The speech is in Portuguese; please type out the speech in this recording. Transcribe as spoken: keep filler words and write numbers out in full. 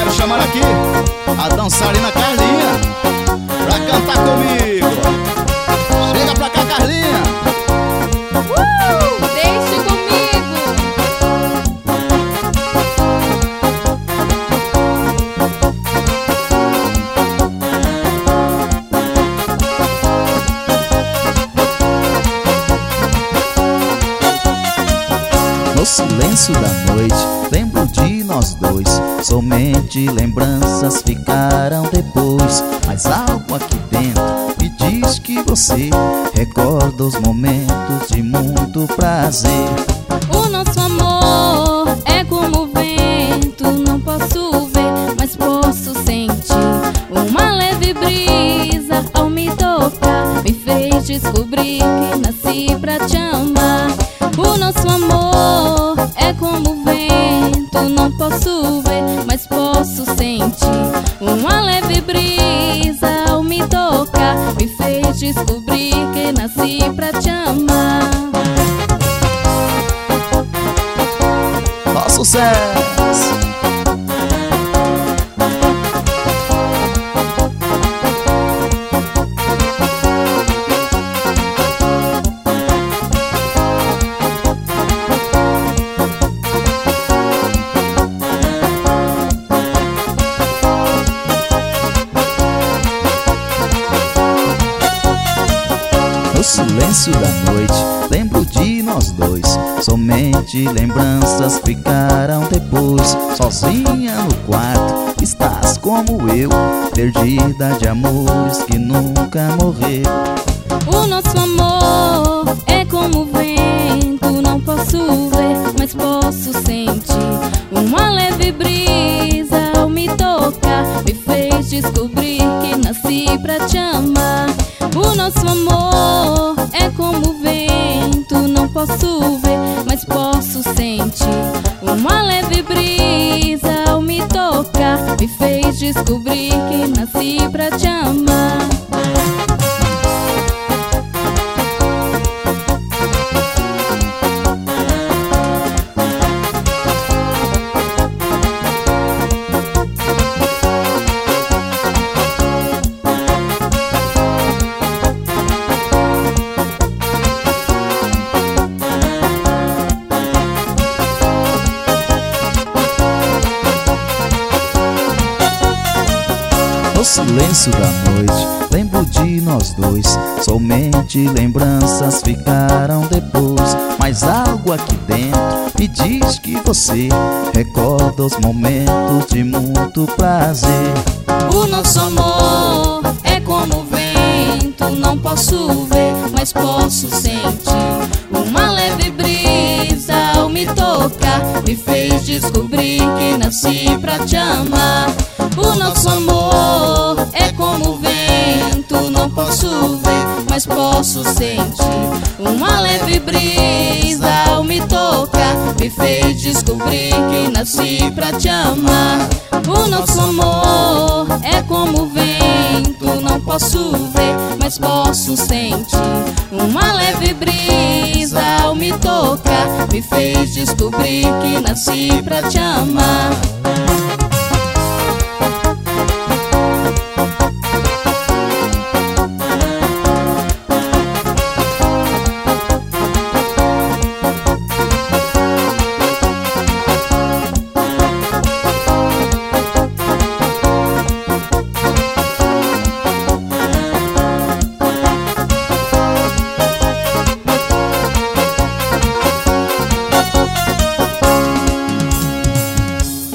quero chamar aqui a dançarina Carlinha pra cantar comigo. Chega pra cá, Carlinha. Uh, deixe comigo. No silêncio da noite, lembro de nós dois. Somente lembranças ficaram depois. Mas algo aqui dentro me diz que você recorda os momentos de muito prazer. O nosso amor é como o vento. Não posso ver, mas posso sentir. Uma leve brisa ao me tocar me fez descobrir que nasci pra te amar. O nosso amor é como o vento. Não posso ver, mas posso sentir. Uma leve brisa ao me tocar me fez descobrir que nasci pra te amar. Ó sucesso! No silêncio da noite, lembro de nós dois. Somente lembranças ficaram depois. Sozinha no quarto, estás como eu, perdida de amores que nunca morreram. O nosso amor é como o vento. Não posso ver, mas posso sentir. Uma leve brisa ao me tocar me fez descobrir que nasci pra te amar. O nosso amor é como o vento. Não posso ver, mas posso sentir. Uma leve brisa ao me tocar me fez descobrir que nasci pra te amar. No silêncio da noite, lembro de nós dois. Somente lembranças ficaram depois. Mas algo aqui dentro me diz que você recorda os momentos de muito prazer. O nosso amor é como o vento. Não posso ver, mas posso sentir. Uma leve brisa ao me tocar me fez descobrir que nasci pra te amar. O nosso amor é como o vento. Não posso ver, mas posso sentir. Uma leve brisa ao me tocar me fez descobrir que nasci pra te amar. O nosso amor é como o vento. Não posso ver, mas posso sentir. Uma leve brisa ao me tocar me fez descobrir que nasci pra te amar.